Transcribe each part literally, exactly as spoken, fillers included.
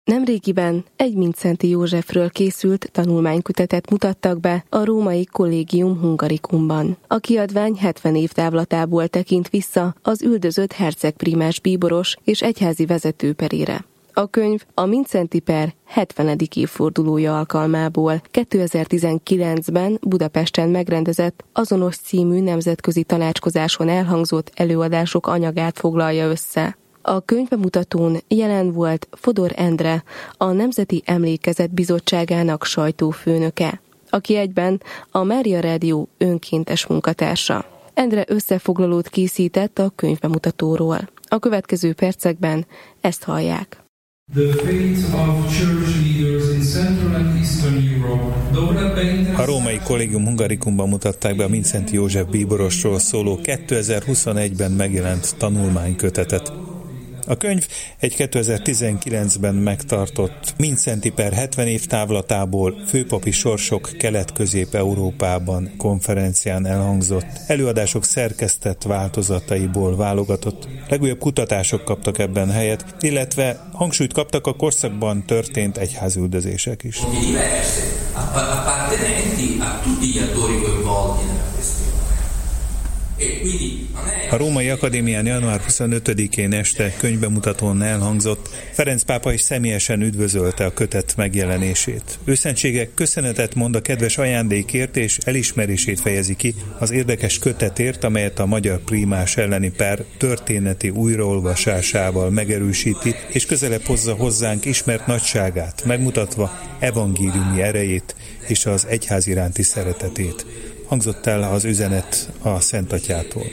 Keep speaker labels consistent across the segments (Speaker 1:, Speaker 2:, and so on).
Speaker 1: Nemrégiben egy Mindszenty Józsefről készült tanulmánykötetet mutattak be a Római Collegium Hungaricumban. A kiadvány hetven év távlatából tekint vissza az üldözött hercegprímás bíboros és egyházi vezető perére. A könyv a Mindszenty per hetvenedik évfordulója alkalmából kétezer-tizenkilencben Budapesten megrendezett azonos című nemzetközi tanácskozáson elhangzott előadások anyagát foglalja össze. A könyvbemutatón jelen volt Fodor Endre, a Nemzeti Emlékezet Bizottságának sajtófőnöke, aki egyben a Mária Rádió önkéntes munkatársa. Endre összefoglalót készített a könyvbemutatóról. A következő percekben ezt hallják.
Speaker 2: A Római Collegium Hungaricumban mutatták be a Mindszenty József bíborosról szóló kétezer-huszonegyben megjelent tanulmánykötetet. A könyv egy kétezer-tizenkilencben megtartott Mindszenty per hetven év távlatából főpapi sorsok Kelet-Közép-Európában konferencián elhangzott előadások szerkesztett változataiból válogatott. Legújabb kutatások kaptak ebben helyet, illetve hangsúlyt kaptak a korszakban történt egyházüldözések is. A Római Akadémián január huszonötödikén este könyvbemutatón elhangzott, Ferenc pápa is személyesen üdvözölte a kötet megjelenését. Őszentsége köszönetet mond a kedves ajándékért és elismerését fejezi ki az érdekes kötetért, amelyet a magyar prímás elleni per történeti újraolvasásával megerősíti, és közelebb hozza hozzánk ismert nagyságát, megmutatva evangéliumi erejét és az egyház iránti szeretetét. Hangzott el az üzenet a Szent Atyától.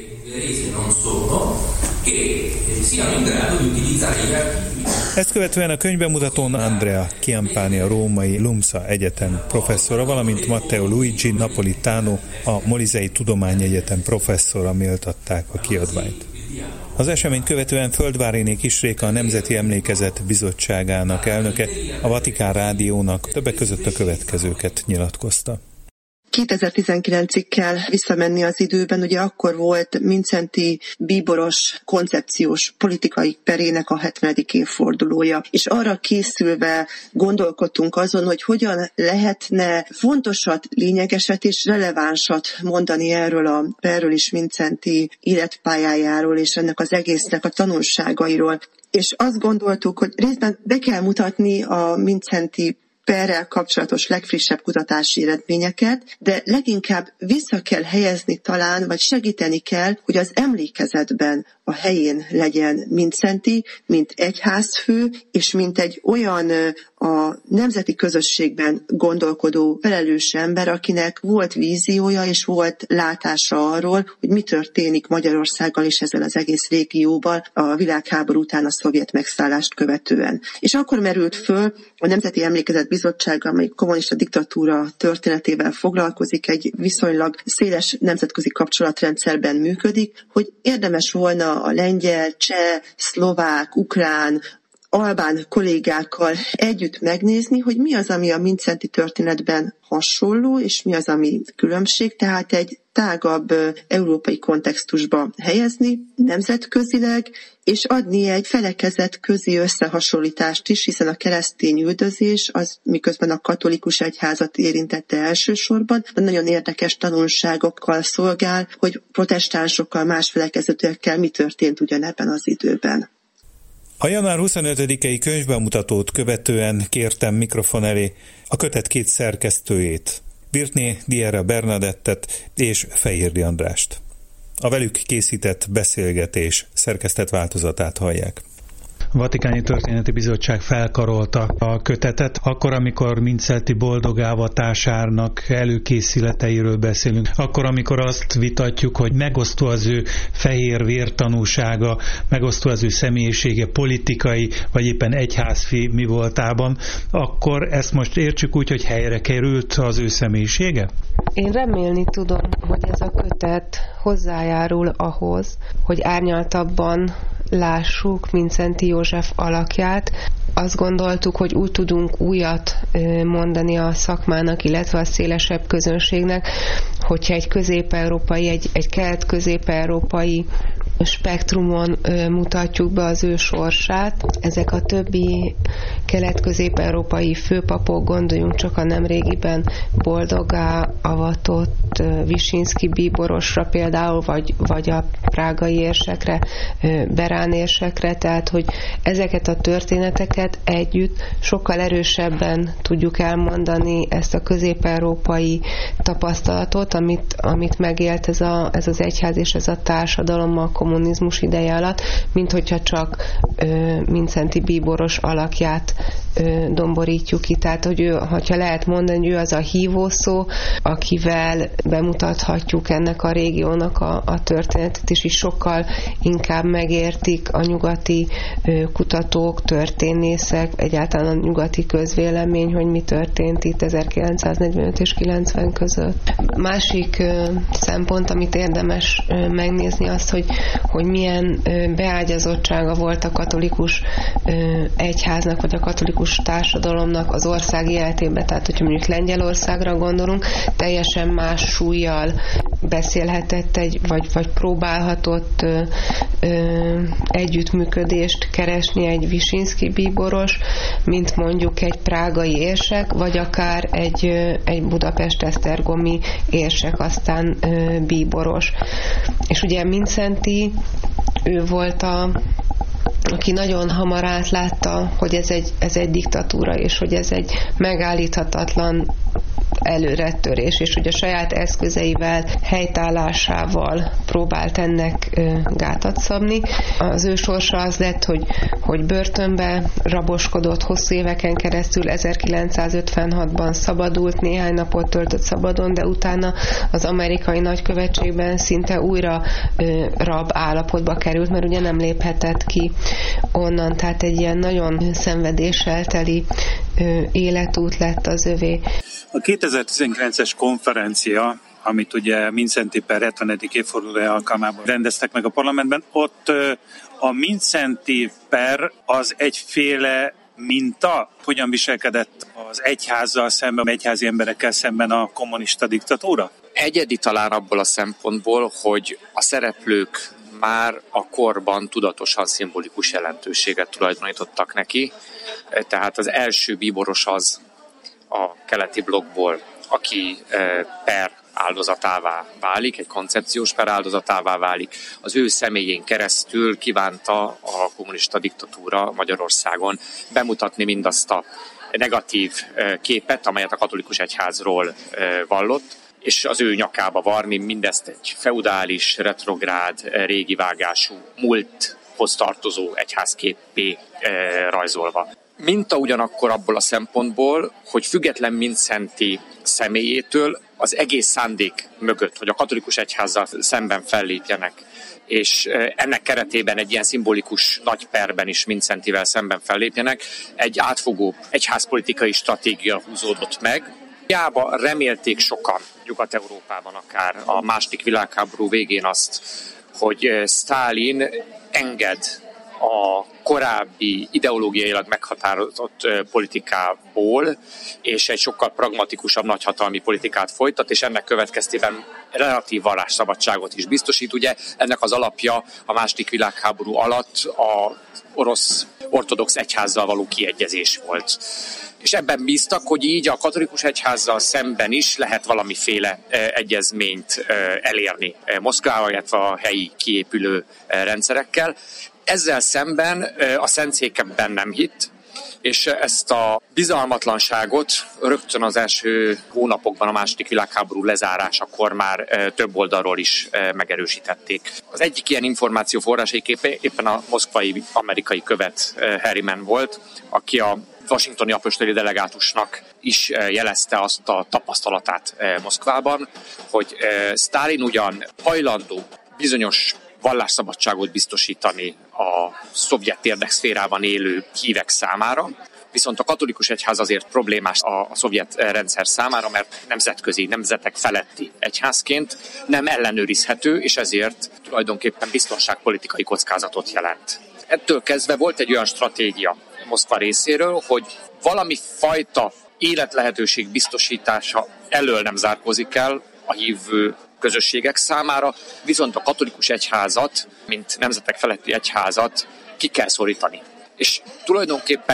Speaker 2: Ezt követően a könyvbemutatón Andrea Chiampani, a római Lumsa Egyetem professzora, valamint Matteo Luigi Napolitano, a Molisei Tudományegyetem professzora méltatták a kiadványt. Az eseményt követően Földváriné Kisréka, a Nemzeti Emlékezet Bizottságának elnöke, a Vatikán Rádiónak többek között a következőket nyilatkozta.
Speaker 3: kétezer-tizenkilencig kell visszamenni az időben, ugye akkor volt Mindszenty bíboros koncepciós politikai perének a hetvenedik évfordulója, és arra készülve gondolkodtunk azon, hogy hogyan lehetne fontosat, lényegeset és relevánsat mondani erről a perről is Mindszenty életpályájáról és ennek az egésznek a tanulságairól. És azt gondoltuk, hogy részben be kell mutatni a Mindszenty perrel kapcsolatos legfrissebb kutatási eredményeket, de leginkább vissza kell helyezni talán, vagy segíteni kell, hogy az emlékezetben a helyén legyen Mindszenty, mint egyházfő, és mint egy olyan a nemzeti közösségben gondolkodó felelős ember, akinek volt víziója és volt látása arról, hogy mi történik Magyarországgal és ezzel az egész régióban a világháború után a szovjet megszállást követően. És akkor merült föl a Nemzeti Emlékezet Bizottság, amely kommunista diktatúra történetével foglalkozik, egy viszonylag széles nemzetközi kapcsolatrendszerben működik, hogy érdemes volna a lengyel, cseh, szlovák, ukrán, albán kollégákkal együtt megnézni, hogy mi az, ami a Mindszenty történetben hasonló, és mi az, ami különbség, tehát egy tágabb európai kontextusba helyezni, nemzetközileg, és adni egy felekezet közi összehasonlítást is, hiszen a keresztény üldözés, az miközben a katolikus egyházat érintette elsősorban, nagyon érdekes tanulságokkal szolgál, hogy protestánsokkal, más felekezetűekkel mi történt ugyanebben az időben.
Speaker 2: A január huszonötödikei könyvbemutatót követően kértem mikrofon elé a kötet két szerkesztőjét, Virtné Diera Bernadettet és Fejérdi Andrást. A velük készített beszélgetés szerkesztett változatát hallják.
Speaker 4: A Vatikáni Történeti Bizottság felkarolta a kötetet, akkor, amikor Mindszenty boldogávatásárnak előkészületeiről beszélünk, akkor, amikor azt vitatjuk, hogy megosztó az ő fehér vértanúsága, megosztó az ő személyisége politikai, vagy éppen egyházfi mi voltában, akkor ezt most értsük úgy, hogy helyre került az ő személyisége?
Speaker 5: Én remélni tudom, hogy ez a kötet hozzájárul ahhoz, hogy árnyaltabban lássuk Mindszenty József alakját. Azt gondoltuk, hogy úgy tudunk újat mondani a szakmának, illetve a szélesebb közönségnek, hogyha egy közép-európai, egy, egy kelet-közép-európai spektrumon mutatjuk be az ő sorsát. Ezek a többi kelet-közép-európai főpapok, gondoljunk csak a nemrégiben boldoggá avatott Visinszky bíborosra például, vagy, vagy a prágai érsekre, Berán érsekre, tehát hogy ezeket a történeteket együtt sokkal erősebben tudjuk elmondani, ezt a közép-európai tapasztalatot, amit, amit megélt ez, a, ez az egyház és ez a társadalom a kommunizmus ideje alatt, mint hogyha csak ö, Mindszenty bíboros alakját ö, domborítjuk ki. Tehát, hogy ő, hogyha lehet mondani, hogy ő az a hívószó, akivel bemutathatjuk ennek a régiónak a, a történetet, és is sokkal inkább megértik a nyugati ö, kutatók, történészek, egyáltalán a nyugati közvélemény, hogy mi történt itt ezerkilencszáznegyvenöt és kilencven között. Másik ö, szempont, amit érdemes ö, megnézni, az, hogy, hogy milyen ö, beágyazottsága volt a katolikus ö, egyháznak, vagy a katolikus társadalomnak az ország életében. Tehát, hogyha mondjuk Lengyelországra gondolunk, teljesen más súllyal beszélhetett egy, vagy, vagy próbálhatott ö, ö, együttműködést keresni egy Visinszky bíboros, mint mondjuk egy prágai érsek, vagy akár egy, ö, egy Budapest-esztergomi érsek, aztán ö, bíboros. És ugye Mindszenty, ő volt a aki nagyon hamar átlátta, hogy ez egy, ez egy diktatúra, és hogy ez egy megállíthatatlan előretörés, és hogy a saját eszközeivel, helytállásával próbált ennek ö, gátat szabni. Az ő sorsa az lett, hogy, hogy börtönbe raboskodott hosszú éveken keresztül, ezerkilencszázötvenhatban szabadult, néhány napot töltött szabadon, de utána az amerikai nagykövetségben szinte újra ö, rab állapotba került, mert ugye nem léphetett ki onnan, tehát egy ilyen nagyon szenvedéssel teli ö, életút lett az övé.
Speaker 2: A kétezer-tizenkilences konferencia, amit ugye Mindszenty per hetvenedik évfordulója alkalmában rendeztek meg a parlamentben, ott a Mindszenty per az egyféle minta, hogyan viselkedett az egyházzal szemben, egyházi emberekkel szemben a kommunista diktatúra?
Speaker 6: Egyedi talán abból a szempontból, hogy a szereplők már a korban tudatosan szimbolikus jelentőséget tulajdonítottak neki. Tehát az első bíboros az a keleti blokkból, aki per áldozatává válik, egy koncepciós per áldozatává válik. Az ő személyén keresztül kívánta a kommunista diktatúra Magyarországon bemutatni mindazt a negatív képet, amelyet a katolikus egyházról vallott, és az ő nyakába varni mindezt egy feudális, retrográd, régi vágású, múlthoz tartozó egyházképpé rajzolva. Minta ugyanakkor abból a szempontból, hogy független Mindszenty személyétől az egész szándék mögött, hogy a katolikus egyházzal szemben fellépjenek, és ennek keretében egy ilyen szimbolikus nagy perben is Mindszentyvel szemben fellépjenek, egy átfogó egyházpolitikai stratégia húzódott meg. Hiába remélték sokan Nyugat-Európában akár a második világháború végén azt, hogy Sztálin enged a korábbi ideológiailag meghatározott politikából, és egy sokkal pragmatikusabb nagyhatalmi politikát folytat, és ennek következtében relatív vallásszabadságot is biztosít. Ugye ennek az alapja a második világháború alatt a orosz ortodox egyházzal való kiegyezés volt. És ebben bíztak, hogy így a katolikus egyházzal szemben is lehet valamiféle egyezményt elérni Moszkvával, illetve a helyi kiépülő rendszerekkel. Ezzel szemben a Szentszék ebben nem hitt, és ezt a bizalmatlanságot rögtön az első hónapokban a második világháború lezárásakor már több oldalról is megerősítették. Az egyik ilyen információforrás éppen a moszkvai amerikai követ Harriman volt, aki a washingtoni apostoli delegátusnak is jelezte azt a tapasztalatát Moszkvában, hogy Sztálin ugyan hajlandó bizonyos vallásszabadságot biztosítani a szovjet érdekszférában élő hívek számára, viszont a katolikus egyház azért problémás a, a szovjet rendszer számára, mert nemzetközi, nemzetek feletti egyházként nem ellenőrizhető, és ezért tulajdonképpen biztonságpolitikai kockázatot jelent. Ettől kezdve volt egy olyan stratégia Moszkva részéről, hogy valami fajta életlehetőség biztosítása elől nem zárkózik el a hívő közösségek számára, viszont a katolikus egyházat, mint nemzetek feletti egyházat ki kell szorítani. És tulajdonképpen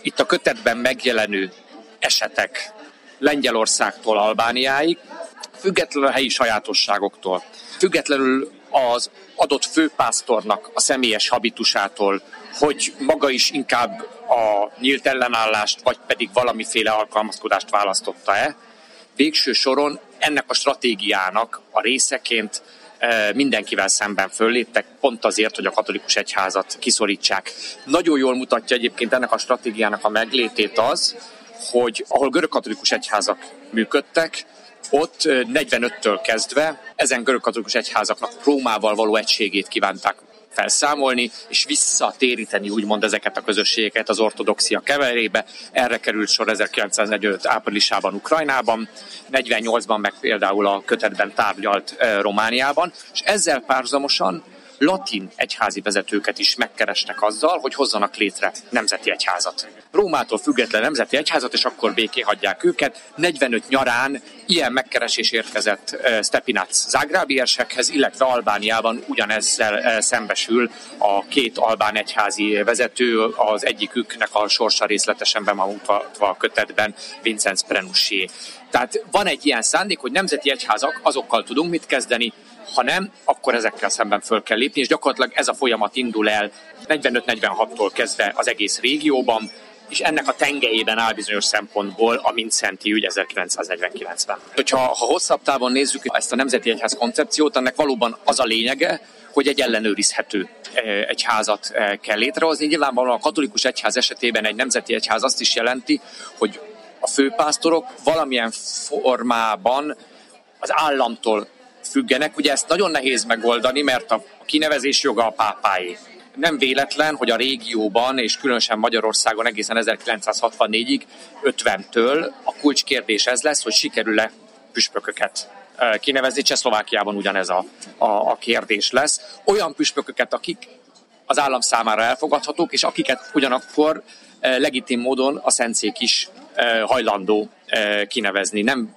Speaker 6: itt a kötetben megjelenő esetek Lengyelországtól Albániáig, függetlenül a helyi sajátosságoktól, függetlenül az adott főpásztornak a személyes habitusától, hogy maga is inkább a nyílt ellenállást, vagy pedig valamiféle alkalmazkodást választotta-e, végső soron ennek a stratégiának a részeként mindenkivel szemben fölléptek, pont azért, hogy a katolikus egyházat kiszorítsák. Nagyon jól mutatja egyébként ennek a stratégiának a meglétét az, hogy ahol görögkatolikus egyházak működtek, ott negyvenöttől kezdve ezen görögkatolikus egyházaknak Rómával való egységét kívánták felszámolni, és visszatéríteni úgymond ezeket a közösségeket az ortodoxia keverébe. Erre került sor ezerkilencszáznegyvenöt áprilisában Ukrajnában, negyvennyolcban meg például a kötetben tárgyalt Romániában, és ezzel párhuzamosan latin egyházi vezetőket is megkerestek azzal, hogy hozzanak létre nemzeti egyházat. Rómától független nemzeti egyházat, és akkor béké hagyják őket. negyvenöt nyarán ilyen megkeresés érkezett Stepinac zágrábi érsekhez, illetve Albániában ugyanezzel szembesül a két albán egyházi vezető, az egyiküknek a sorsa részletesen bemutatva a kötetben, Vincenz Prenussié. Tehát van egy ilyen szándék, hogy nemzeti egyházak, azokkal tudunk mit kezdeni, ha nem, akkor ezekkel szemben föl kell lépni, és gyakorlatilag ez a folyamat indul el negyvenöt negyvenhattól kezdve az egész régióban, és ennek a tengelyében áll bizonyos szempontból a Mindszenty ügy ezerkilencszáznegyvenkilencben. Hogyha ha hosszabb távon nézzük ezt a nemzeti egyház koncepciót, ennek valóban az a lényege, hogy egy ellenőrizhető egyházat kell létrehozni. Nyilvánvalóan a katolikus egyház esetében egy nemzeti egyház azt is jelenti, hogy a főpásztorok valamilyen formában az államtól függenek. Ugye ezt nagyon nehéz megoldani, mert a kinevezés joga a pápáé. Nem véletlen, hogy a régióban, és különösen Magyarországon egészen ezerkilencszázhatvannégyig, ötventől a kulcskérdés ez lesz, hogy sikerül-e püspököket kinevezni. Csehszlovákiában ugyanez a, a, a kérdés lesz. Olyan püspököket, akik az állam számára elfogadhatók, és akiket ugyanakkor legitim módon a szentszék is hajlandó kinevezni. Nem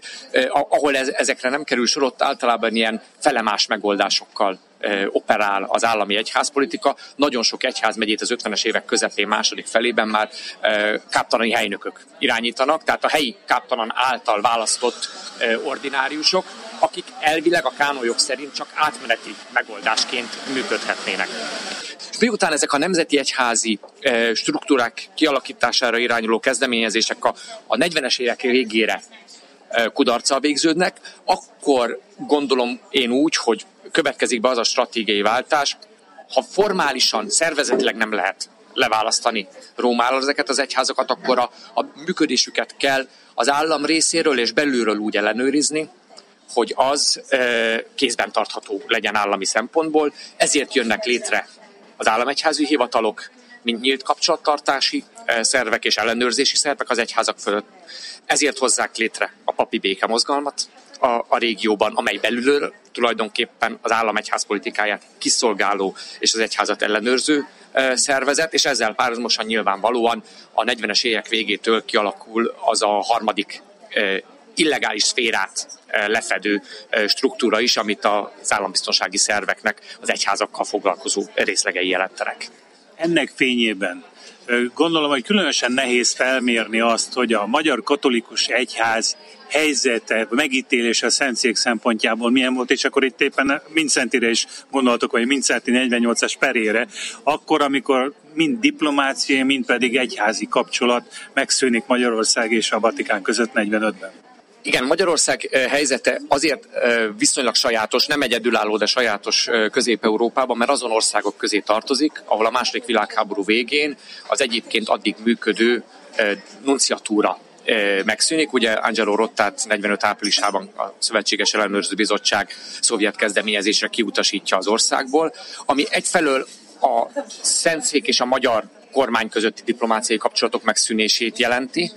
Speaker 6: ahol ez, ezekre nem kerül sor, ott általában ilyen felemás megoldásokkal eh, operál az állami egyházpolitika. Nagyon sok egyházmegyét az ötvenes évek közepén, második felében már eh, káptalani helynökök irányítanak, tehát a helyi káptalan által választott eh, ordináriusok, akik elvileg a kánonjog szerint csak átmeneti megoldásként működhetnének. És miután ezek a nemzeti egyházi eh, struktúrák kialakítására irányuló kezdeményezések a, a negyvenes évek végére kudarccal végződnek, akkor gondolom én úgy, hogy következik be az a stratégiai váltás, ha formálisan, szervezetileg nem lehet leválasztani Rómáról ezeket az egyházakat, akkor a, a működésüket kell az állam részéről és belülről úgy ellenőrizni, hogy az e, kézben tartható legyen állami szempontból. Ezért jönnek létre az államegyházi hivatalok, mint nyílt kapcsolattartási szervek és ellenőrzési szervek az egyházak fölött. Ezért hozzák létre a papi békemozgalmat a, a régióban, amely belülről tulajdonképpen az állam egyház politikáját kiszolgáló és az egyházat ellenőrző szervezet, és ezzel párhuzamosan nyilvánvalóan a negyvenes évek végétől kialakul az a harmadik illegális szférát lefedő struktúra is, amit az állambiztonsági szerveknek az egyházakkal foglalkozó részlegei jelentenek.
Speaker 7: Ennek fényében gondolom, hogy különösen nehéz felmérni azt, hogy a magyar katolikus egyház helyzete, megítélése a szentszék szempontjából milyen volt, és akkor itt éppen Mindszentyre is gondoltok, vagy Mindszenty negyvennyolcas perére, akkor, amikor mind diplomáciai, mind pedig egyházi kapcsolat megszűnik Magyarország és a Vatikán között negyvenötben.
Speaker 6: Igen, Magyarország helyzete azért viszonylag sajátos, nem egyedülálló, de sajátos Közép-Európában, mert azon országok közé tartozik, ahol a második világháború végén az egyébként addig működő nunciatúra megszűnik. Ugye Angelo Rottát negyvenöt áprilisában a Szövetséges Ellenőrző Bizottság szovjet kezdeményezésre kiutasítja az országból, ami egyfelől a szentszék és a magyar kormány közötti diplomáciai kapcsolatok megszűnését jelenti,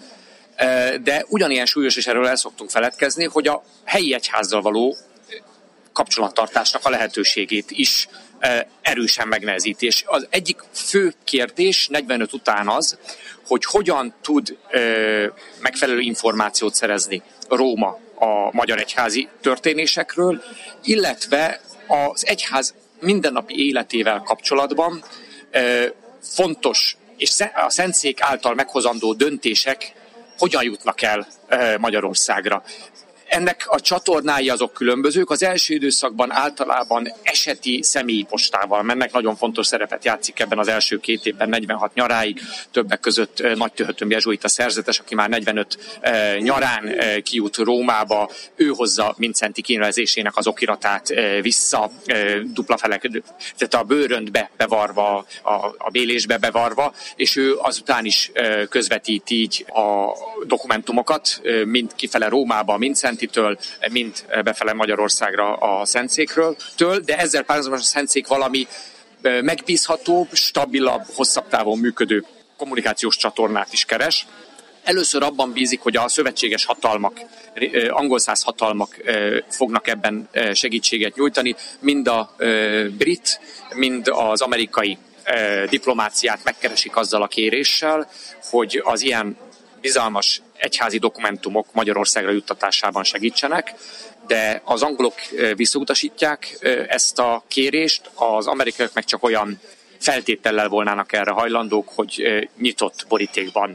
Speaker 6: de ugyanilyen súlyos, és erről el szoktunk feledkezni, hogy a helyi egyházzal való kapcsolattartásnak a lehetőségét is erősen megnehezíti. És az egyik fő kérdés negyvenöt után az, hogy hogyan tud megfelelő információt szerezni Róma a magyar egyházi történésekről, illetve az egyház mindennapi életével kapcsolatban fontos és a szentszék által meghozandó döntések hogyan jutnak el Magyarországra. Ennek a csatornái azok különbözők. Az első időszakban általában eseti személyi postával mennek, nagyon fontos szerepet játszik ebben az első két évben, negyvenhat nyaráig, többek között Nagy Töhötön jezsuita szerzetes, aki már negyvenöt eh, nyarán eh, kijut Rómába, ő hozza Mindszenty kinevezésének az okiratát eh, vissza, eh, dupla felek, tehát a bőröntbe bevarva, a, a bélésbe bevarva, és ő azután is eh, közvetít így a dokumentumokat, eh, mind kifele Rómába, Mindszenty től, mind befele Magyarországra a szentszékről, től, de ezzel párhuzamosan a szentszék valami megbízhatóbb, stabilabb, hosszabb távon működő kommunikációs csatornát is keres. Először abban bízik, hogy a szövetséges hatalmak, angolszász hatalmak fognak ebben segítséget nyújtani, mind a brit, mind az amerikai diplomáciát megkeresik azzal a kéréssel, hogy az ilyen bizalmas egyházi dokumentumok Magyarországra juttatásában segítsenek, de az angolok visszautasítják ezt a kérést, az amerikaiak meg csak olyan feltétellel volnának erre hajlandók, hogy nyitott borítékban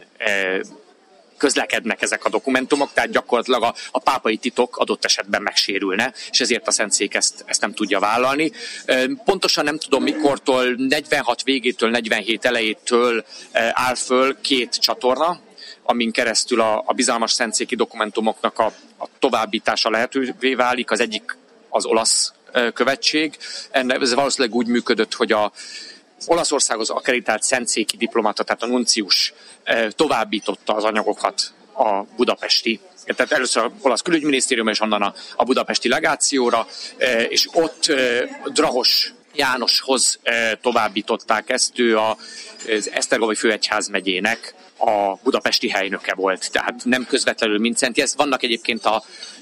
Speaker 6: közlekednek ezek a dokumentumok, tehát gyakorlatilag a, a pápai titok adott esetben megsérülne, és ezért a Szentszék ezt, ezt nem tudja vállalni. Pontosan nem tudom mikortól, negyvenhat végétől, negyvenhét elejétől áll föl két csatorna, amin keresztül a, a bizalmas szentszéki dokumentumoknak a, a továbbítása lehetővé válik. Az egyik az olasz követség. Ennek ez valószínűleg úgy működött, hogy a Olaszországhoz akkreditált szentszéki diplomata, tehát a nuncius továbbította az anyagokat a budapesti, tehát először az olasz külügyminisztérium és onnan a, a budapesti legációra, és ott Drahos Jánoshoz továbbították ezt, ő az Esztergomi főegyházmegyének a budapesti helynöke volt, tehát nem közvetlenül Mindszenty. Ez vannak egyébként a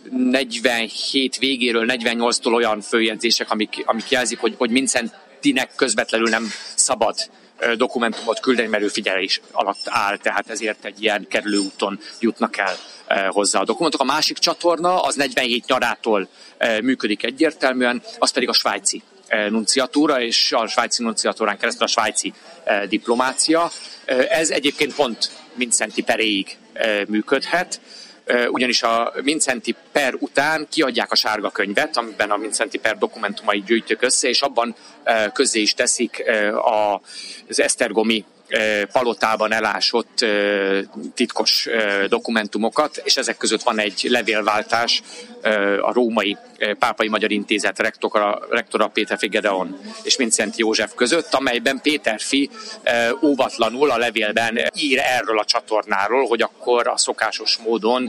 Speaker 6: negyvenhét végéről, negyvennyolctól olyan följegyzések, amik, amik jelzik, hogy, hogy Mindszentynek közvetlenül nem szabad dokumentumot küldeni, mert ő figyelés alatt áll, tehát ezért egy ilyen kerülőúton jutnak el hozzá a dokumentok. A másik csatorna az negyvenhét nyarától működik egyértelműen, az pedig a svájci nunciatúra, és a svájci nunciatúrán keresztül a svájci diplomácia. Ez egyébként pont Mindszenty peréig működhet, ugyanis a Mindszenty per után kiadják a sárga könyvet, amiben a Mindszenty per dokumentumai gyűjtök össze, és abban közzé is teszik az esztergomi palotában elásott titkos dokumentumokat, és ezek között van egy levélváltás a római Pápai Magyar Intézet rektora, rektora Péterfi Gedeon és Mindszenty József között, amelyben Péterfi óvatlanul a levélben ír erről a csatornáról, hogy akkor a szokásos módon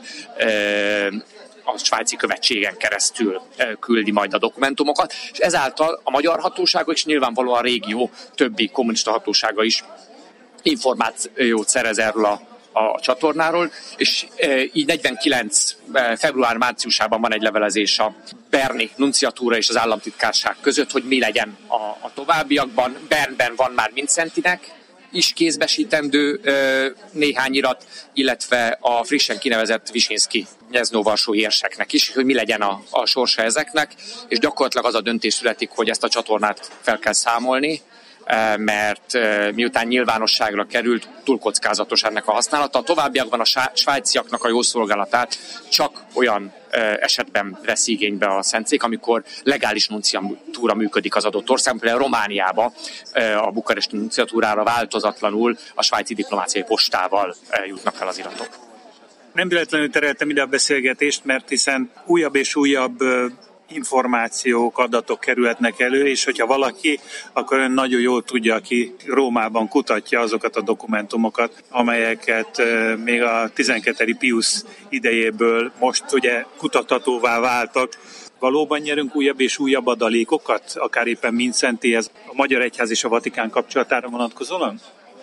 Speaker 6: a svájci követségen keresztül küldi majd a dokumentumokat, és ezáltal a magyar hatóságok és nyilvánvalóan a régió többi kommunista hatósága is információt szerez erről a, a csatornáról, és e, így negyvenkilenc február-márciusában van egy levelezés a berni nunciatúra és az államtitkárság között, hogy mi legyen a, a továbbiakban. Bernben van már Mindszentynek is kézbesítendő e, néhány irat, illetve a frissen kinevezett Visinszky Gnyezno-Varsói érseknek is, hogy mi legyen a, a sorsa ezeknek, és gyakorlatilag az a döntés születik, hogy ezt a csatornát fel kell számolni, mert miután nyilvánosságra került, túl kockázatos ennek a használata. A továbbiakban a svájciaknak a jószolgálatát csak olyan esetben vesz igénybe a Szentszék, amikor legális nunciatúra működik az adott országban, például Romániába a bukaresti nunciatúrára változatlanul a svájci diplomáciai postával jutnak el az iratok.
Speaker 7: Nem véletlenül tereltem ide a beszélgetést, mert hiszen újabb és újabb információk, adatok kerülhetnek elő, és hogyha valaki, akkor ön nagyon jól tudja, aki Rómában kutatja azokat a dokumentumokat, amelyeket még a tizenkettedik Piusz idejéből most ugye kutathatóvá váltak. Valóban nyerünk újabb és újabb adalékokat, akár éppen Mindszentyhez, a Magyar Egyház és a Vatikán kapcsolatára vonatkozóan?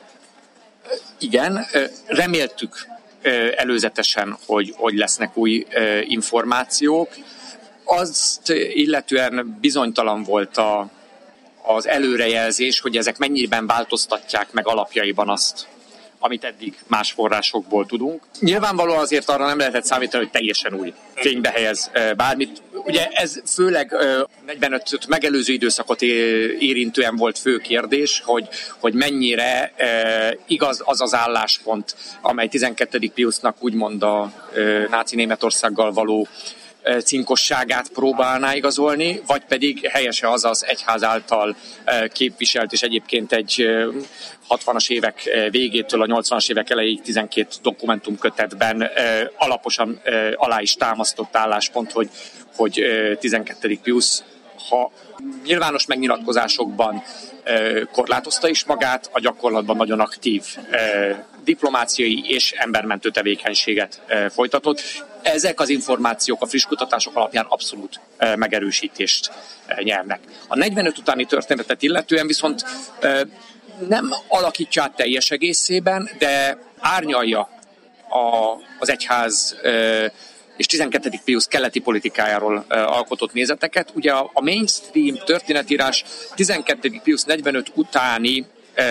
Speaker 6: Igen, reméltük előzetesen, hogy, hogy lesznek új információk. Azt illetően bizonytalan volt a, az előrejelzés, hogy ezek mennyiben változtatják meg alapjaiban azt, amit eddig más forrásokból tudunk. Nyilvánvalóan azért arra nem lehetett számítani, hogy teljesen új fénybe helyez bármit. ugye ez főleg negyvenötöt megelőző időszakot érintően volt fő kérdés, hogy, hogy mennyire igaz az az álláspont, amely tizenkettedik Piusznak úgymond a náci Németországgal való cinkosságát próbálná igazolni, vagy pedig helyese az az egyház által képviselt, és egyébként egy hatvanas évek végétől a nyolcvanas évek elejéig tizenkét dokumentumkötetben alaposan alá is támasztott álláspont, hogy, hogy tizenkettedik Piusz, ha nyilvános megnyilatkozásokban korlátozta is magát, a gyakorlatban nagyon aktív diplomáciai és embermentő tevékenységet folytatott. Ezek az információk a friss kutatások alapján abszolút megerősítést nyernek. A negyvenöt utáni történetet illetően viszont nem alakítja át teljes egészében, de árnyalja a, az egyház és tizenkettedik Piusz keleti politikájáról alkotott nézeteket. Ugye a, a mainstream történetírás tizenkettedik Piusz negyvenöt utáni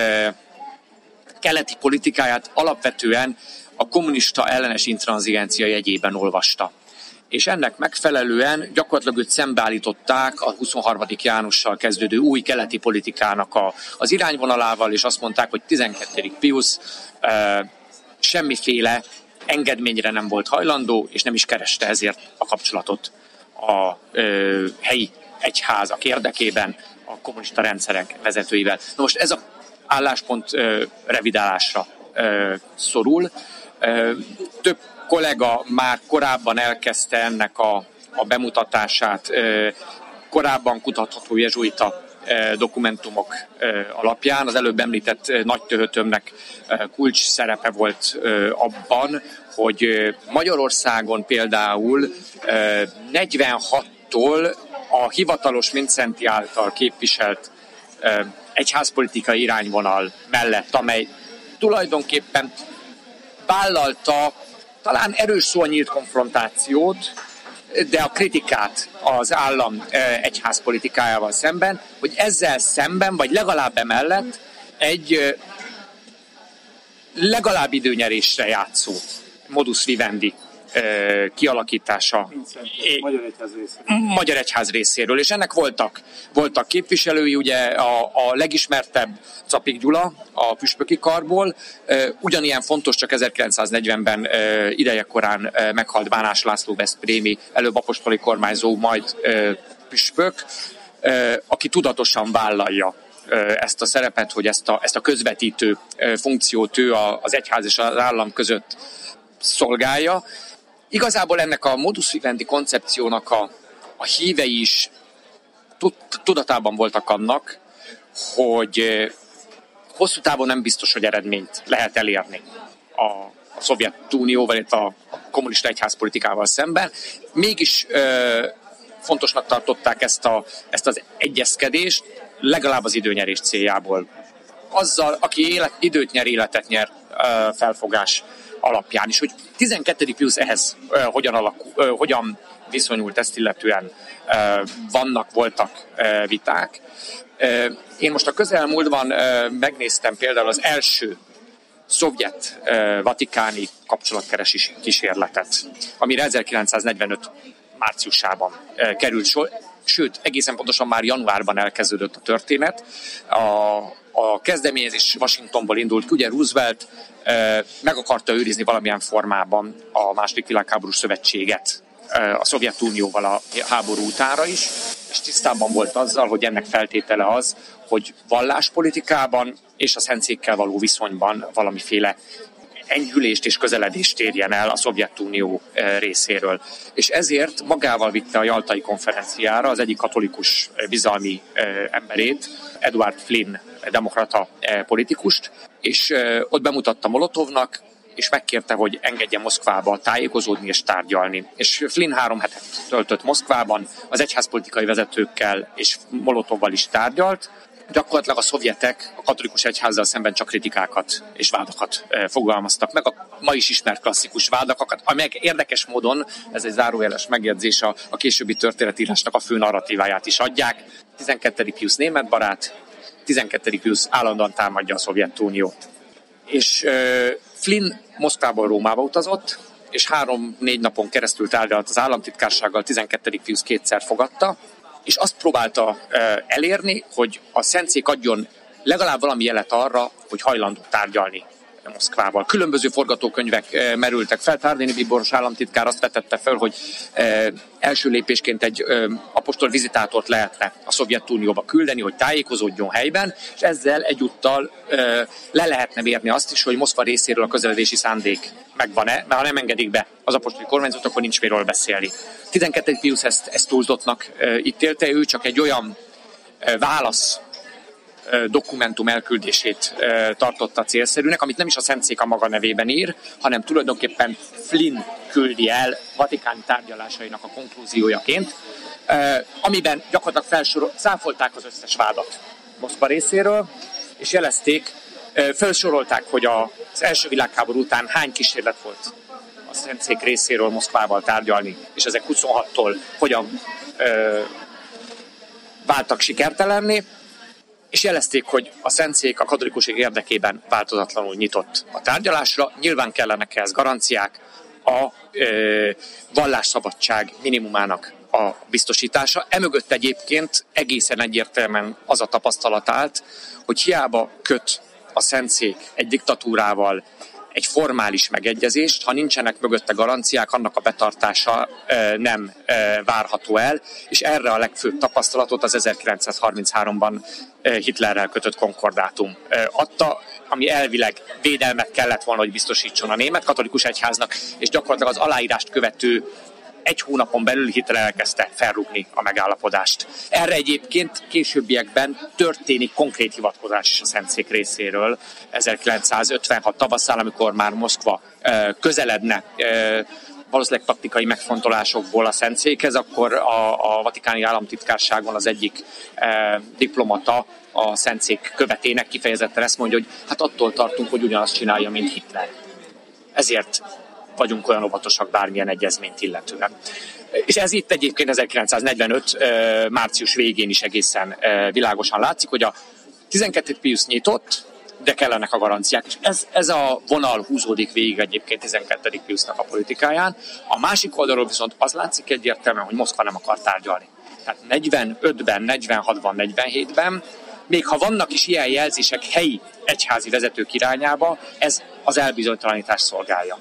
Speaker 6: keleti politikáját alapvetően a kommunista ellenes intranzigencia jegyében olvasta. És ennek megfelelően gyakorlatilag őt szembeállították a huszonharmadik Jánossal kezdődő új keleti politikának a, az irányvonalával, és azt mondták, hogy tizenkettedik Piusz e, semmiféle engedményre nem volt hajlandó, és nem is kereste ezért a kapcsolatot a e, helyi egyházak érdekében a kommunista rendszerek vezetőivel. Na most ez a álláspont e, revidálásra e, szorul. E, több kollega már korábban elkezdte ennek a, a bemutatását, e, korábban kutatható jezsuita e, dokumentumok e, alapján. Az előbb említett e, nagy töhötömnek e, kulcs szerepe volt e, abban, hogy e, Magyarországon például e, negyvenhattól a hivatalos Mindszenty által képviselt e, egyházpolitikai irányvonal mellett, amely tulajdonképpen vállalta talán erős szó a nyílt konfrontációt, de a kritikát az állam egyházpolitikájával szemben, hogy ezzel szemben, vagy legalább emellett egy legalább időnyerésre játszó modus vivendi kialakítása
Speaker 7: Magyar Egyház részéről.
Speaker 6: Magyar Egyház részéről, és ennek voltak, voltak képviselői, ugye a, a legismertebb Czapik Gyula a püspöki karból, ugyanilyen fontos, csak ezerkilencszáznegyvenben idejekorán meghalt Bánás László veszprémi, előbb apostoli kormányzó, majd püspök, aki tudatosan vállalja ezt a szerepet, hogy ezt a, ezt a közvetítő funkciót ő az egyház és az állam között szolgálja. Igazából ennek a modus vivendi koncepciónak a, a hívei is tudatában voltak annak, hogy hosszú távon nem biztos, hogy eredményt lehet elérni a, a Szovjetunióval, illetve a kommunista egyházpolitikával szemben. Mégis ö, fontosnak tartották ezt, a, ezt az egyezkedést, legalább az időnyerés céljából. Azzal, aki élet, időt nyer, életet nyer ö, felfogás alapján is, hogy tizenkettedik Piusz ehhez uh, hogyan, alakul, uh, hogyan viszonyult, ezt illetően uh, vannak, voltak uh, viták. Uh, én most a közelmúltban uh, megnéztem például az első szovjet uh, vatikáni kapcsolatkeresés kísérletet, amire ezerkilencszáznegyvenöt márciusában uh, került sor, sőt, egészen pontosan már januárban elkezdődött a történet. A, a kezdeményezés Washingtonból indult, ugye Roosevelt meg akarta őrizni valamilyen formában a második világháborús szövetséget a Szovjetunióval a háború utánra is, és tisztában volt azzal, hogy ennek feltétele az, hogy valláspolitikában és a Szentszékkel való viszonyban valamiféle enyhülést és közeledést érjen el a Szovjetunió részéről. És ezért magával vitte a Jaltai konferenciára az egyik katolikus bizalmi emberét, Edward Flynn, demokrata politikust, és ott bemutatta Molotovnak, és megkérte, hogy engedje Moszkvába tájékozódni és tárgyalni. És Flynn három hetet töltött Moszkvában, az egyházpolitikai vezetőkkel és Molotovval is tárgyalt. Gyakorlatilag a szovjetek a katolikus egyházzal szemben csak kritikákat és vádakat fogalmaztak meg, a ma is ismert klasszikus vádakat, amelyek érdekes módon, ez egy zárójeles megjegyzés, a, a későbbi történetírásnak a fő narratíváját is adják. tizenkettedik Piusz német barát, tizenkettedik Piusz állandóan támadja a Szovjetuniót. És uh, Flynn Moszkvából Rómába utazott, és három-négy napon keresztül tárgyalt az államtitkársággal, tizenkettedik Piusz kétszer fogadta, és azt próbálta elérni, hogy a szentszék adjon legalább valami jelet arra, hogy hajlandó tárgyalni Moszkvával. Különböző forgatókönyvek merültek fel. Tardini bíboros államtitkár azt vetette fel, hogy első lépésként egy apostol vizitátort lehetne a Szovjetunióba küldeni, hogy tájékozódjon helyben, és ezzel egyúttal le lehetne mérni azt is, hogy Moszkva részéről a közeledési szándék megvan-e, mert ha nem engedik be az apostoli kormányzót, akkor nincs miről beszélni. tizenkettedik Piusz ezt, ezt túlzottnak ítélte, ő csak egy olyan válasz dokumentum elküldését tartotta célszerűnek, amit nem is a Szentszék a maga nevében ír, hanem tulajdonképpen Flynn küldi el vatikáni tárgyalásainak a konklúziójaként, amiben gyakorlatilag felsorol, száfolták az összes vádat Moszkva részéről, és jelezték, felsorolták, hogy az első világháború után hány kísérlet volt a Szentszék részéről Moszkvával tárgyalni, és ezek huszonhattól hogyan ö, váltak sikertelenné, és jelezték, hogy a Szentszék a katolikusság érdekében változatlanul nyitott a tárgyalásra. Nyilván kellenek ehhez garanciák, a ö, vallásszabadság minimumának a biztosítása. Emögött egyébként egészen egyértelműen az a tapasztalat állt, hogy hiába köt a Szentszék egy diktatúrával egy formális megegyezést, ha nincsenek mögötte garanciák, annak a betartása e, nem e, várható el, és erre a legfőbb tapasztalatot az ezerkilencszázharmincháromban e, Hitlerrel kötött konkordátum e, adta, ami elvileg védelmet kellett volna, hogy biztosítson a német katolikus egyháznak, és gyakorlatilag az aláírást követő egy hónapon belül Hitler elkezdte felrúgni a megállapodást. Erre egyébként későbbiekben történik konkrét hivatkozás is a Szentszék részéről. ezerkilencszázötvenhat tavaszán, amikor már Moszkva közeledne valószínűleg taktikai megfontolásokból a Szentszékhez, akkor a, a vatikáni államtitkárságon az egyik diplomata a Szentszék követének kifejezetten ezt mondja, hogy hát attól tartunk, hogy ugyanazt csinálja, mint Hitler. Ezért vagyunk olyan óvatosak bármilyen egyezményt illetően. És ez itt egyébként ezerkilencszáznegyvenöt március végén is egészen világosan látszik, hogy a tizenkettedik Piusz nyitott, de kellenek a garanciák. És ez, ez a vonal húzódik végig egyébként tizenkettedik Piusznak a politikáján. A másik oldalról viszont az látszik egyértelműen, hogy Moszkva nem akar tárgyalni. Tehát negyvenötben, negyvenhatban, negyvenhétben, még ha vannak is ilyen jelzések helyi egyházi vezetők irányába, ez az elbizonytalanítást szolgálja.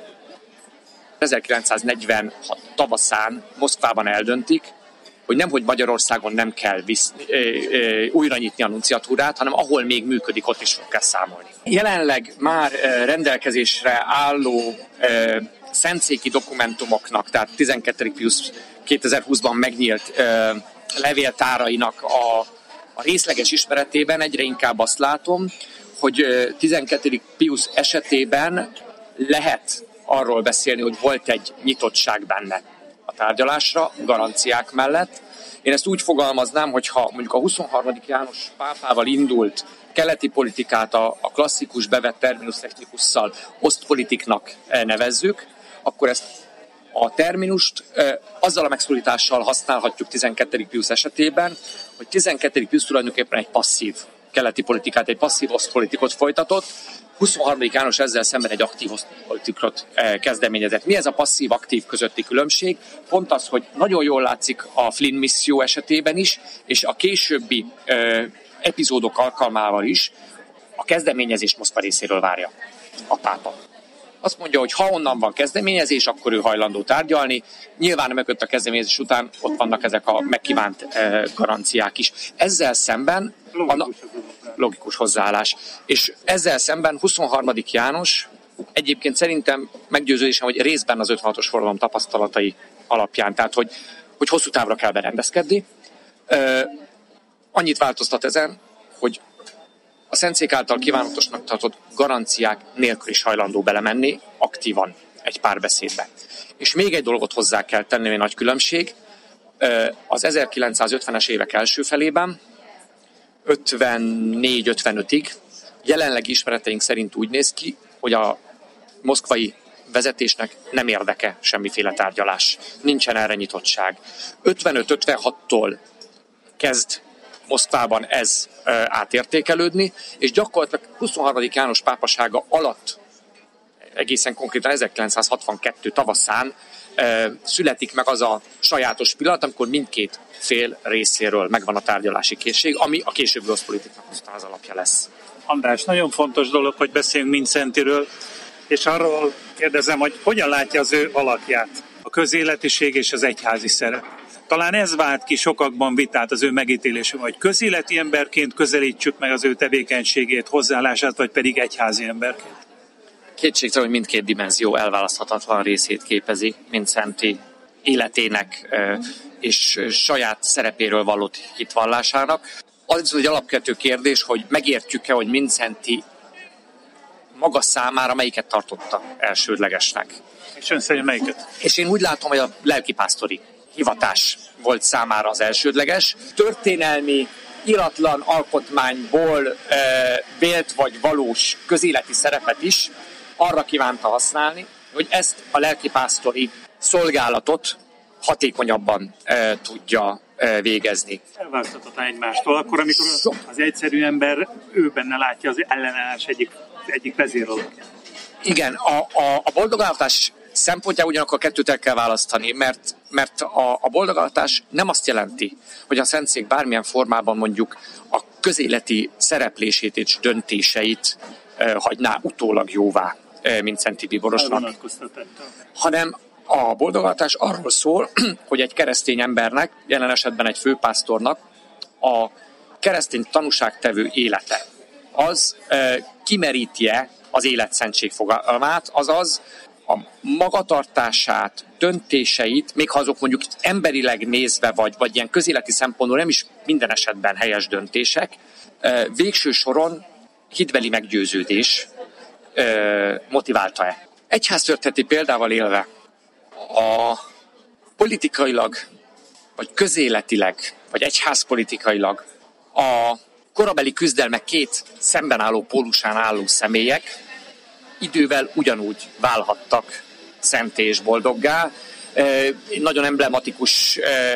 Speaker 6: ezerkilencszáznegyvenhat tavaszán Moszkvában eldöntik, hogy nemhogy Magyarországon nem kell visz, ö, ö, újra nyitni a nunciatúrát, hanem ahol még működik, ott is kell számolni. Jelenleg már ö, rendelkezésre álló ö, szentszéki dokumentumoknak, tehát tizenkettedik Piusz kétezer-húszban megnyílt ö, levéltárainak a, a részleges ismeretében egyre inkább azt látom, hogy ö, tizenkettedik Piusz esetében lehet arról beszélni, hogy volt egy nyitottság benne a tárgyalásra, garanciák mellett. Én ezt úgy fogalmaznám, hogy ha mondjuk a huszonharmadik János pápával indult keleti politikát a, a klasszikus bevett terminus technikusszal osztpolitiknak nevezzük, akkor ezt a terminust e, azzal a megszólítással használhatjuk tizenkettedik Piusz esetében, hogy tizenkettedik Piusz tulajdonképpen egy passzív keleti politikát, egy passzív osztpolitikot folytatott, huszonharmadik János ezzel szemben egy aktív osztpolitikot kezdeményezett. Mi ez a passzív-aktív közötti különbség? Pont az, hogy nagyon jól látszik a Flynn misszió esetében is, és a későbbi ö, epizódok alkalmával is a kezdeményezést Moszkva részéről várja a pápa. Azt mondja, hogy ha onnan van kezdeményezés, akkor ő hajlandó tárgyalni. Nyilván mögött a kezdeményezés után ott vannak ezek a megkívánt e, garanciák is. Ezzel szemben logikus, a, logikus hozzáállás. És ezzel szemben huszonharmadik János egyébként szerintem meggyőződésem, hogy részben az ötvenhatos forradalom tapasztalatai alapján, tehát hogy, hogy hosszú távra kell berendezkedni. E, annyit változtat ezen, hogy a Szentszék által kívánatosnak tartott garanciák nélkül is hajlandó belemenni aktívan egy párbeszédbe. És még egy dolgot hozzá kell tenni, egy nagy különbség. Az ezerkilencszázötvenes évek első felében, ötvennégy ötvenötig jelenlegi ismereteink szerint úgy néz ki, hogy a moszkvai vezetésnek nem érdeke semmiféle tárgyalás. Nincsen erre nyitottság. ötvenöt ötvenhattól kezd Moszkvában ez e, átértékelődni, és gyakorlatilag huszonharmadik János pápasága alatt egészen konkrétan ezerkilencszázhatvankettő tavaszán születik meg az a sajátos pillanat, amikor mindkét fél részéről megvan a tárgyalási készség, ami a későbbi összpolitikának aztán az alapja lesz.
Speaker 7: András, nagyon fontos dolog, hogy beszéljünk Mindszentyről, és arról kérdezem, hogy hogyan látja az ő alakját, a közéletiség és az egyházi szerep. Talán ez vált ki sokakban vitát az ő megítélésű, hogy közéleti emberként közelítsük meg az ő tevékenységét, hozzáállását, vagy pedig egyházi emberként.
Speaker 6: Kétségtelen, hogy mindkét dimenzió elválaszthatatlan részét képezi Mindszenty életének és saját szerepéről való hitvallásának. Az viszont egy alapvető kérdés, hogy megértjük-e, hogy Mindszenty maga számára melyiket tartotta elsődlegesnek.
Speaker 7: És ön szerint melyiket?
Speaker 6: És én úgy látom, hogy a lelkipásztori hivatás volt számára az elsődleges. Történelmi, iratlan alkotmányból e, vélt vagy valós közéleti szerepet is arra kívánta használni, hogy ezt a lelkipásztori szolgálatot hatékonyabban e, tudja e, végezni.
Speaker 7: Elválaszthatatlan egymástól, akkor, amikor az egyszerű ember ő benne látja az ellenállás egyik, egyik vezéralakját.
Speaker 6: Igen, a, a, a boldogáltatás szempontjából ugyanakkor kettőt el kell választani, mert, mert a, a boldogáltatás nem azt jelenti, hogy a Szentszék bármilyen formában mondjuk a közéleti szereplését és döntéseit e, hagyná utólag jóvá, e, mint Szenti Bíborosnak, hanem a boldogáltatás arról szól, hogy egy keresztény embernek, jelen esetben egy főpásztornak a keresztény tanúságtevő élete az e, kimerítje az életszentség fogalmát, azaz a magatartását, döntéseit, még ha azok mondjuk emberileg nézve, vagy, vagy ilyen közéleti szempontból nem is minden esetben helyes döntések, végső soron hitbeli meggyőződés motiválta-e. Egyháztörténeti példával élve a politikailag, vagy közéletileg, vagy egyházpolitikailag a korabeli küzdelmek két szemben álló pólusán álló személyek idővel ugyanúgy válhattak szenté és boldoggá. Nagyon emblematikus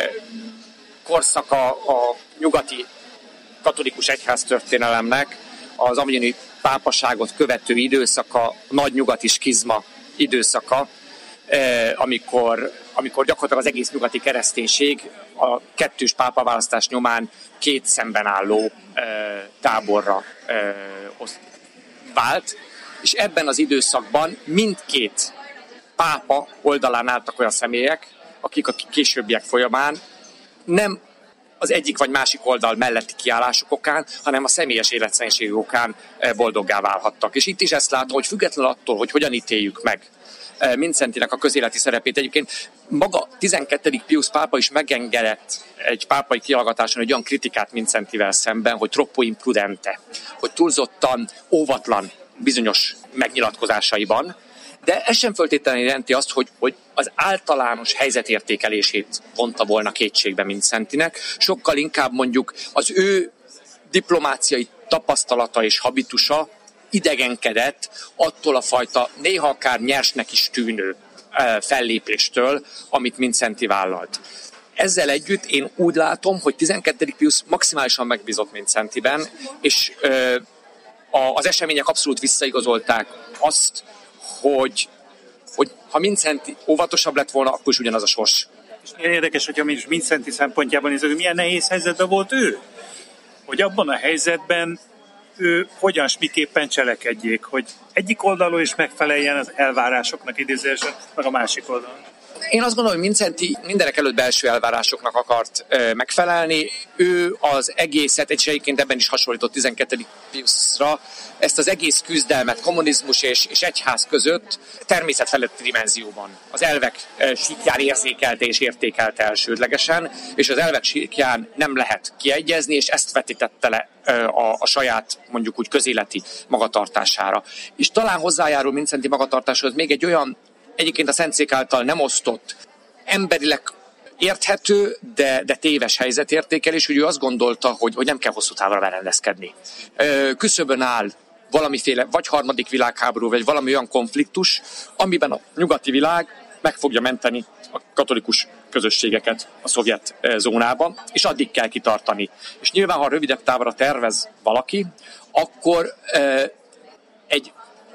Speaker 6: korszaka a nyugati katolikus egyháztörténelemnek az avignoni pápaságot követő időszaka, nagy nyugati skizma időszaka, amikor, amikor gyakorlatilag az egész nyugati kereszténység a kettős pápaválasztás nyomán két szemben álló táborra vált, és ebben az időszakban mindkét pápa oldalán álltak olyan személyek, akik a későbbiek folyamán nem az egyik vagy másik oldal melletti kiállásuk okán, hanem a személyes életszentség okán boldoggá válhattak. És itt is ezt látom, hogy függetlenül attól, hogy hogyan ítéljük meg Mindszentynek a közéleti szerepét. Egyébként maga tizenkettedik Piusz pápa is megengedett egy pápai kihallgatáson egy olyan kritikát Mindszentyvel szemben, hogy troppo imprudente, hogy túlzottan óvatlan bizonyos megnyilatkozásaiban, de ez sem feltétlenül jelenti azt, hogy, hogy az általános helyzetértékelését vonta volna kétségbe Mindszentynek, sokkal inkább mondjuk az ő diplomáciai tapasztalata és habitusa idegenkedett attól a fajta néha akár nyersnek is tűnő fellépéstől, amit Mindszenty vállalt. Ezzel együtt én úgy látom, hogy tizenkettedik Piusz maximálisan megbízott Mindszentyben, és ö, a, az események abszolút visszaigazolták azt, hogy, hogy ha Mindszenty óvatosabb lett volna, akkor is ugyanaz a sors.
Speaker 7: És milyen érdekes, hogyha Mindszenty szempontjában nézzük, hogy milyen nehéz helyzetben volt ő? Hogy abban a helyzetben ő hogyan, miképpen cselekedjék, hogy egyik oldalról is megfeleljen az elvárásoknak idézésen, meg a másik oldalon.
Speaker 6: Én azt gondolom, hogy Mindszenty mindenek előtt belső elvárásoknak akart ö, megfelelni. Ő az egészet, és egyébként ebben is hasonlított tizenkettedik Piuszra, ezt az egész küzdelmet kommunizmus és, és egyház között természetfeletti dimenzióban. Az elvek ö, síkján érzékelte és értékelte elsődlegesen, és az elvek síkján nem lehet kiegyezni, és ezt vetítette le ö, a, a saját, mondjuk úgy közéleti magatartására. És talán hozzájárul Mindszenty magatartáshoz még egy olyan, egyébként a Szentszék által nem osztott, emberileg érthető, de, de téves helyzetértékelés, hogy ő azt gondolta, hogy, hogy nem kell hosszú távra berendezkedni. Küszöbön áll valamiféle vagy harmadik világháború, vagy valami olyan konfliktus, amiben a nyugati világ meg fogja menteni a katolikus közösségeket a szovjet zónában, és addig kell kitartani. És nyilván, ha rövidebb távra tervez valaki, akkor egy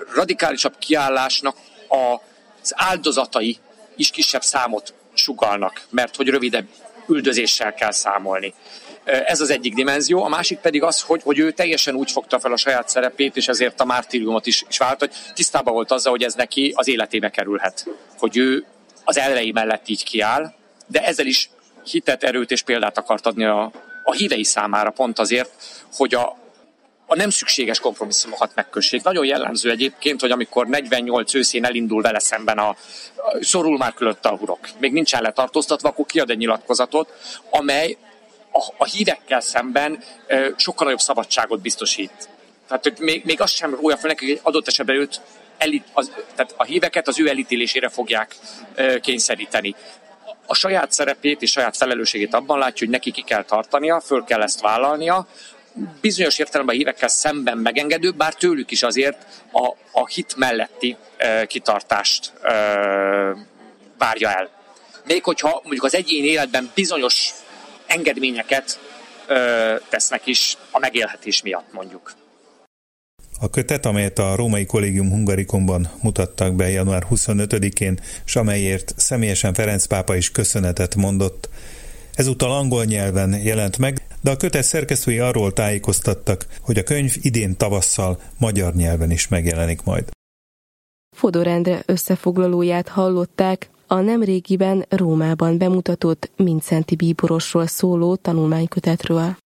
Speaker 6: radikálisabb kiállásnak az áldozatai is kisebb számot sugallnak, mert hogy rövidebb üldözéssel kell számolni. Ez az egyik dimenzió, a másik pedig az, hogy, hogy ő teljesen úgy fogta fel a saját szerepét, és ezért a mártíriumot is, is vált, hogy tisztában volt azzal, hogy ez neki az életébe kerülhet. Hogy ő az elvei mellett így kiáll, de ezzel is hitet, erőt és példát akart adni a, a hívei számára, pont azért, hogy a, a nem szükséges kompromisszumokat megkössék. Nagyon jellemző egyébként, hogy amikor negyvennyolc őszén elindul vele szemben a, a szorul már külötte a hurok, még nincsen letartóztatva, akkor kiad egy nyilatkozatot, amely a, a hívekkel szemben e, sokkal nagyobb szabadságot biztosít. Tehát hogy még, még azt sem rója fel neki, hogy adott esetben őt elit, az, tehát a híveket az ő elítélésére fogják e, kényszeríteni. A saját szerepét és saját felelősségét abban látja, hogy neki ki kell tartania, föl kell ezt vállalnia, bizonyos értelemben a hívekkel szemben megengedő, bár tőlük is azért a, a hit melletti e, kitartást e, várja el. Még hogyha mondjuk az egyéni életben bizonyos engedményeket ö, tesznek is a megélhetés miatt, mondjuk.
Speaker 2: A kötet, amelyet a Római Collegium Hungaricumban mutattak be január huszonötödikén, és amelyért személyesen Ferenc pápa is köszönetet mondott, ezúttal angol nyelven jelent meg, de a kötet szerkesztői arról tájékoztattak, hogy a könyv idén tavasszal magyar nyelven is megjelenik majd.
Speaker 1: Fodor Endre összefoglalóját hallották a nemrégiben Rómában bemutatott Mindszenty bíborosról szóló tanulmánykötetről.